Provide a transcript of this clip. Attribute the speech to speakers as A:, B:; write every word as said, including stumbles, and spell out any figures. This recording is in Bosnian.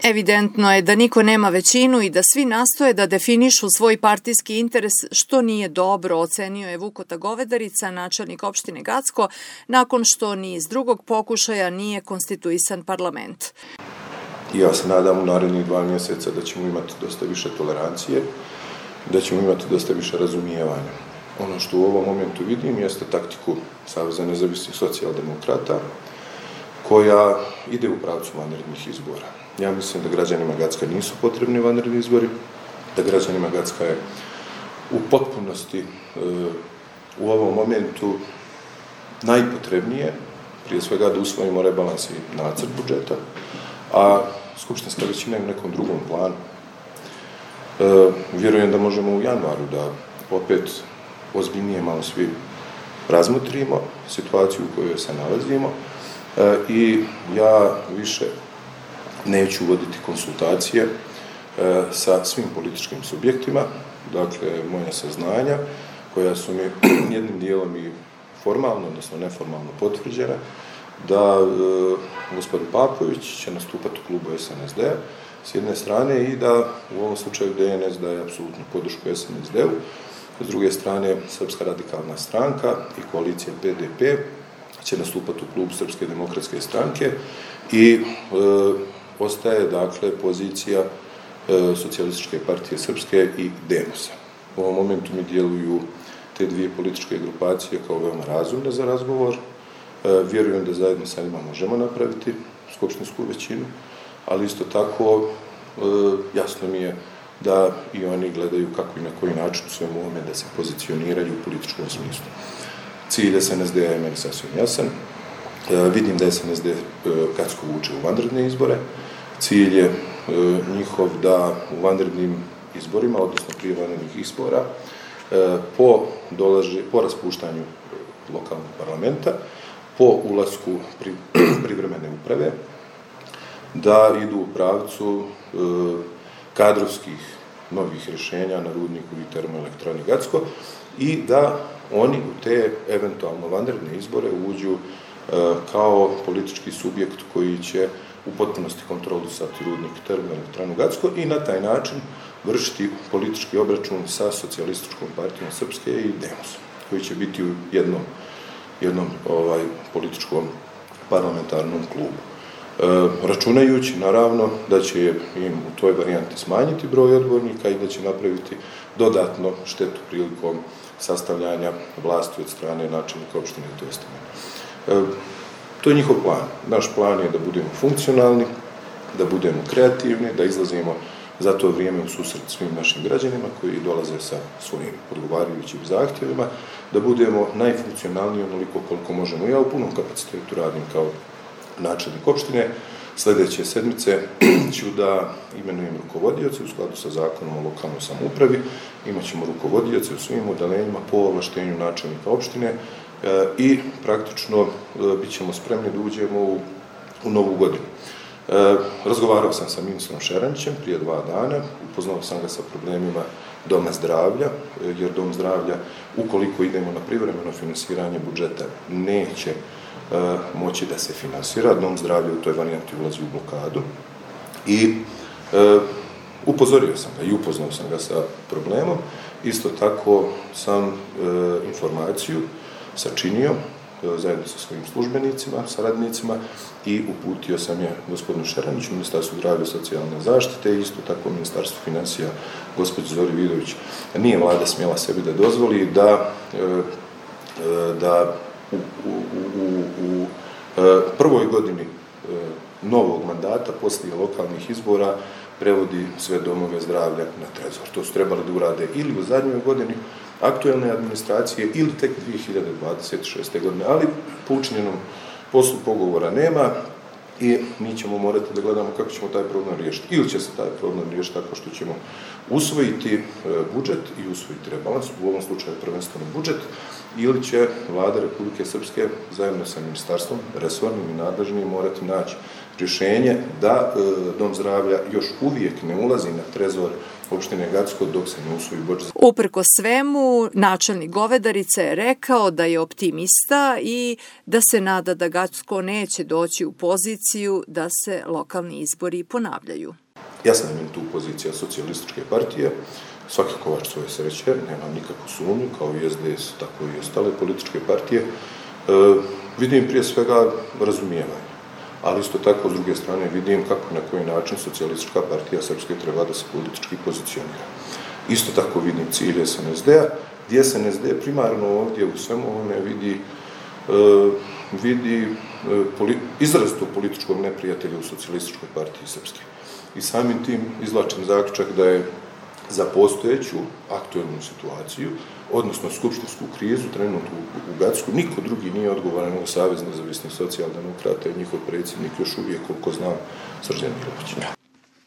A: Evidentno je da niko nema većinu i da svi nastoje da definišu svoj partijski interes, što nije dobro, ocenio je Vukota Govedarica, načelnik opštine Gacko, nakon što ni iz drugog pokušaja nije konstituisan parlament.
B: Ja se nadam u narednih dva mjeseca da ćemo imati dosta više tolerancije, da ćemo imati dosta više razumijevanja. Ono što u ovom momentu vidim jeste taktiku Saveza nezavisnih socijaldemokrata, koja ide u pravcu vanrednih izbora. Ja mislim da građanima Gacka nisu potrebni vanredni izbori, da građanima Gacka je u potpunosti e, u ovom momentu najpotrebnije, prije svega da usvojimo rebalans i nacrt budžeta, a skupštinska većina je u nekom drugom planu. E, vjerujem da možemo u januaru da opet ozbiljnije malo svi razmotrimo situaciju u kojoj se nalazimo e, i ja više neću voditi konsultacije e, sa svim političkim subjektima, dakle moja saznanja koja su mi jednim dijelom i formalno, odnosno neformalno potvrđena, da e, gospodin Papović će nastupati u klubu S N S D s jedne strane i da u ovom slučaju D N S daje apsolutnu podršku S N S D-u, s druge strane Srpska radikalna stranka i koalicija P D P će nastupati u klubu Srpske demokratske stranke i e, ostaje dakle pozicija e, Socijalističke partije Srpske i Demosa. U ovom momentu mi djeluju te dvije političke grupacije kao veoma razumne za razgovor. E, vjerujem da zajedno sa njima možemo napraviti skupštinsku većinu, ali isto tako e, jasno mi je da i oni gledaju kako i na koji način u svemu ovome da se pozicioniraju u političkom smislu. Cilj S N S D-a je meni sasvim jasan. E, vidim da S N S D e, Gacko vuče u vanredne izbore. Cilj je e, njihov da u vanrednim izborima, odnosno prije vanrednih izbora, e, po, dolaži, po raspuštanju lokalnog parlamenta, po ulasku pri, privremene uprave, da idu u pravcu e, kadrovskih novih rješenja na rudniku i termoelektrani Gacko i da oni u te eventualno vanredne izbore uđu e, kao politički subjekt koji će u potpunosti kontrolisati rudnik i termoelektranu Gacko i na taj način vršiti politički obračun sa Socijalističkom partijom Srpske i Demosom, koji će biti u jednom, jednom ovaj, političkom parlamentarnom klubu. E, računajući, naravno, da će im u toj varijanti smanjiti broj odbornika i da će napraviti dodatno štetu prilikom sastavljanja vlasti od strane načelnika opštine i to je To je njihov plan. Naš plan je da budemo funkcionalni, da budemo kreativni, da izlazimo za to vrijeme u susret svim našim građanima koji dolaze sa svojim odgovarajućim zahtjevima, da budemo najfunkcionalniji onoliko koliko možemo. Ja u punom kapacitetu radim kao načelnik opštine. Sljedeće sedmice ću da imenujem rukovodioce u skladu sa zakonom o lokalnoj samoupravi. Imaćemo rukovodioce u svim odeljenjima po ovlaštenju načelnika opštine e, i praktično e, bit ćemo spremni da uđemo u, u novu godinu. E, razgovarao sam sa ministrom Šeranjićem prije dva dana, upoznao sam ga sa problemima Doma zdravlja, jer Dom zdravlja, ukoliko idemo na privremeno finansiranje budžeta, neće e, moći da se finansira. Dom zdravlja u toj varijanti ulazi u blokadu i e, upozorio sam ga i upoznao sam ga sa problemom. Isto tako sam e, informaciju sačinio e, zajedno sa svojim službenicima, saradnicima i uputio sam je gospodinu Šeranjiću, Ministarstvu zdravlja i socijalne zaštite i isto tako Ministarstvu financija, gospođi Zori Vidović. Nije vlada smjela sebi da dozvoli da, e, da u, u, u, u e, prvoj godini e, novog mandata, poslije lokalnih izbora, prevodi sve domove zdravlja na trezor. To su trebali da urade ili u zadnjoj godini aktuelne administracije ili tek dvije hiljade dvadeset šeste. godine, ali po učinjenom poslu pogovora nema i mi ćemo morati da gledamo kako ćemo taj problem riješiti. Ili će se taj problem riješiti tako što ćemo usvojiti budžet i usvojiti rebalans, u ovom slučaju prvenstveno budžet, ili će vlada Republike Srpske zajedno sa ministarstvom, resornim i nadležnim, morati naći rješenje da e, Dom zdravlja još uvijek ne ulazi na trezor opštine Gacko dok se ne usvoji budžet.
A: Uprko svemu, načelnik Govedarice je rekao da je optimista i da se nada da Gacko neće doći u poziciju da se lokalni izbori ponavljaju.
B: Ja sam im tu pozicija socijalističke partije, svaki kovač svoje sreće, nemam nikakvu sumnju, kao i S D S, tako i ostale političke partije. E, vidim prije svega razumijevanje, ali isto tako, s druge strane, vidim kako na koji način socijalistička partija Srpske treba da se politički pozicionira. Isto tako vidim cilj S N S D-a, gdje S N S D primarno ovdje u svemu ovome vidi, e, vidi e, poli, izrazito političkog neprijatelja u socijalističkoj partiji Srpske. I samim tim izvlačim zaključak da je za postojeću aktualnu situaciju, odnosno skupštinsku krizu, trenutno u Gacku, niko drugi nije odgovoran nego Savez nezavisnih socijaldemokrata i njihov predsjednik još uvijek, koliko znam, Srđan Milović.